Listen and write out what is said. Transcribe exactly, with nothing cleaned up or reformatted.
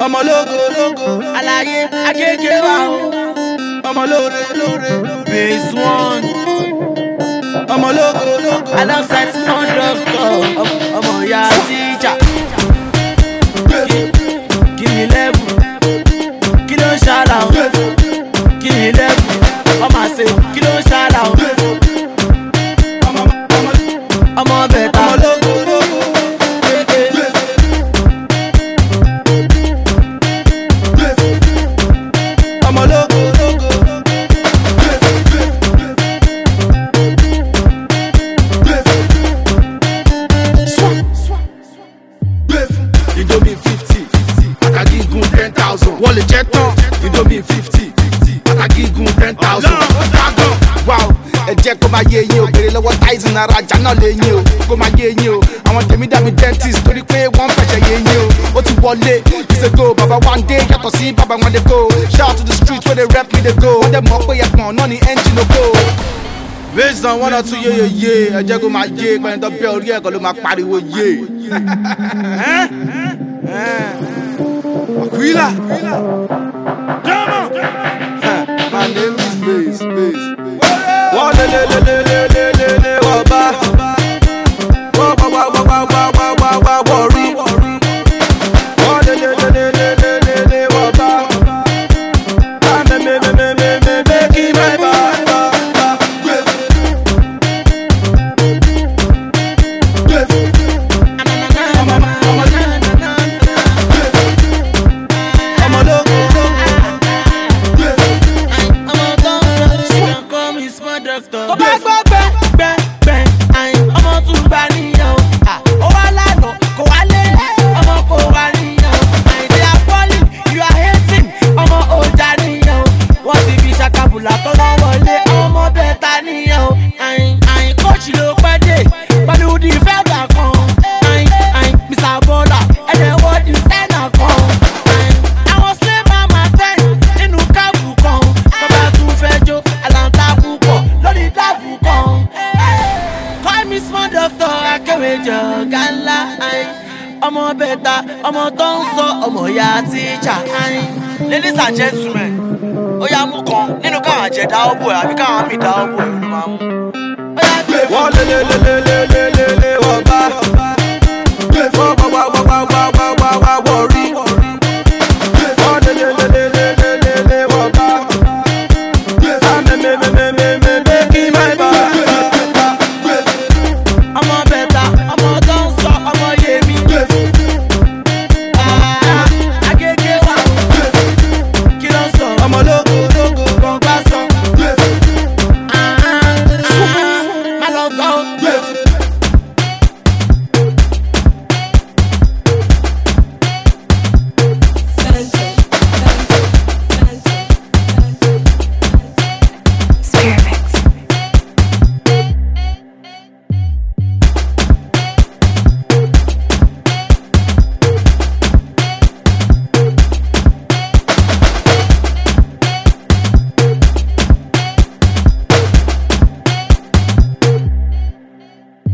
ọmọ lógo lógo àlàyé akéèké wa o ọmọ lóore lóore base one ọmọ lógo lógo alongside small doctor ọmọ ìyá teacher give me level kí ló ń ṣàlà o give me level ọmọ àṣẹ kí ló ń ṣàlà o ọmọ bẹ̀ta ọmọ lógo lógo. Indomie fifty, Akagigun ten thousand. Wọlé jẹ́ tán. Indomie fifty, Akagigun ten thousand. Wow, ẹ jẹ́ kó máa yé yín o. Bèrè lọ́wọ́ Tyson ara ajá náà lé yín o. Kó máa yé yín o. Àwọn tèmi dàbí dentist torí pé wọ́n fẹ̀jẹ̀ yé yín o. Ó ti wọlé, ìṣègò bàbá one day yàtọ̀ sí bàbá wọn dey go. Shout out to the streets where they rap me dey go. Wọ́n dẹ̀ mọ̀ pé ẹ̀pọ̀n náà ni engine oko. Based on one or two yé yé yé, ẹ jẹ́ kó máa yé pẹ̀lú tó bẹ́ orí ẹ̀kọ́ ló máa pariwo yé. Aquila, my name is Bass, Bass. Wọ́n lé lé lé lé lé lé lé lé wọ́n bá wọ́n wá wá wá wá wá wá wá wá wọ̀ rí. Wọ́n lé lé lé lé lé lé lé lé wọ́n bá bá mẹ́ mẹ́ mẹ́ mẹ́ mẹ́ mẹ́ mẹ́ kí mẹ́ bá bá bá. Ọmọ lógo lógo. Tó bá gbọ́ gbẹ́ gbẹ́ gbẹ́ àyìn ọmọ tún bá níyàn o. Ó wá lánàá kò wá lé ọmọ kò wá níyàn o. Àyìn they are falling you are hating ọmọ ọjà níyàn o. Wọ́n ti fi ṣàkàbùlà tó náà wọlé ọmọ bẹ́ẹ̀ta níyàn o. Àyìn àyìn kóòtù ló pẹ́ dé pẹ̀lú di fẹ́ẹ̀dà kan. Àyìn àyìn Mister Bola ẹ̀dẹ̀ wọ́n di sẹ́nà kan. Àyìn àwọn slay mama ten nínú káàbù kan. Bàbá tún fẹ́ jó àlàntà púpọ̀ lórí dáàbù kan. Call me small doctor akéwèjọ gánlá ayin. Ọmọ bẹ̀ta ọmọ tó ń sọ ọmọ ìyá tíjà ayin. Ladies and gentlemen, ó yá mú kan nínú káwọn àjẹ dáwọ́ bò ẹ̀ àbí káwọn àmì dáwọ́ bò ẹ̀ ló máa mú. Wọ́n lé lé lé lé lé lé lé.